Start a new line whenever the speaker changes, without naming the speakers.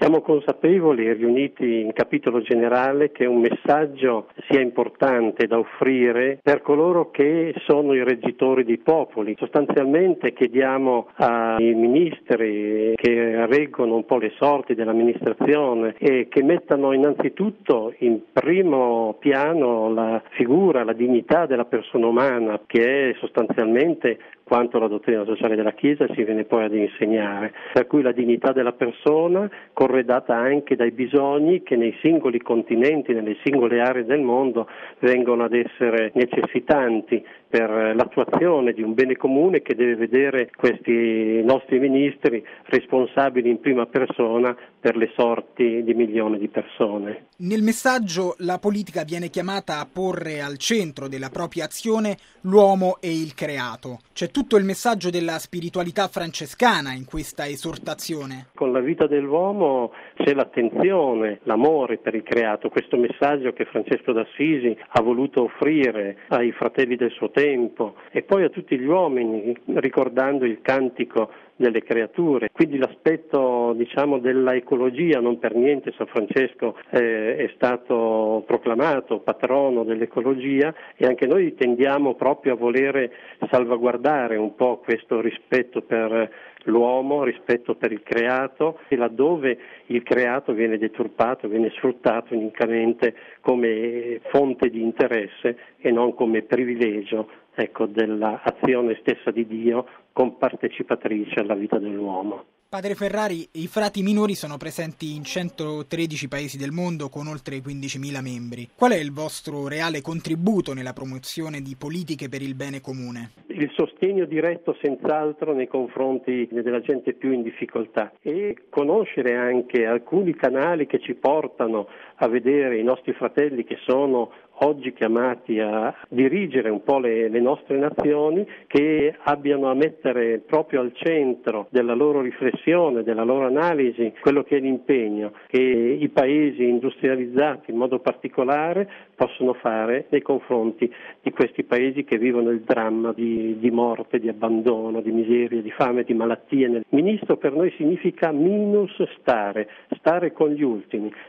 Siamo consapevoli e riuniti in capitolo generale che un messaggio sia importante da offrire per coloro che sono i reggitori dei popoli. Sostanzialmente chiediamo ai ministri che reggono un po' le sorti dell'amministrazione e che mettano innanzitutto in primo piano la figura, la dignità della persona umana, che è sostanzialmente quanto la dottrina sociale della Chiesa si viene poi ad insegnare, per cui la dignità della persona corredata anche dai bisogni che nei singoli continenti, nelle singole aree del mondo vengono ad essere necessitanti per l'attuazione di un bene comune che deve vedere questi nostri ministri responsabili in prima persona per le sorti di milioni di persone.
Nel messaggio la politica viene chiamata a porre al centro della propria azione l'uomo e il creato. C'è tutto il messaggio della spiritualità francescana in questa esortazione.
Con la vita dell'uomo c'è l'attenzione, l'amore per il creato, questo messaggio che Francesco d'Assisi ha voluto offrire ai fratelli del suo tempo e poi a tutti gli uomini, ricordando il cantico delle creature. Quindi l'aspetto della ecologia, non per niente San Francesco è stato proclamato patrono dell'ecologia e anche noi tendiamo proprio a volere salvaguardare un po' questo rispetto per l'uomo, rispetto per il creato, e laddove il creato viene deturpato, viene sfruttato unicamente come fonte di interesse e non come privilegio dell'azione stessa di Dio compartecipatrice alla vita dell'uomo.
Padre Ferrari, i frati minori sono presenti in 113 paesi del mondo con oltre 15.000 membri. Qual è il vostro reale contributo nella promozione di politiche per il bene comune?
Il sostegno diretto senz'altro nei confronti della gente più in difficoltà e conoscere anche alcuni canali che ci portano a vedere i nostri fratelli che sono oggi chiamati a dirigere un po' le nostre nazioni, che abbiano a mettere proprio al centro della loro riflessione, della loro analisi, quello che è l'impegno che i paesi industrializzati in modo particolare possono fare nei confronti di questi paesi che vivono il dramma di morte, di abbandono, di miseria, di fame, di malattie. Ministro per noi significa minus stare con gli ultimi,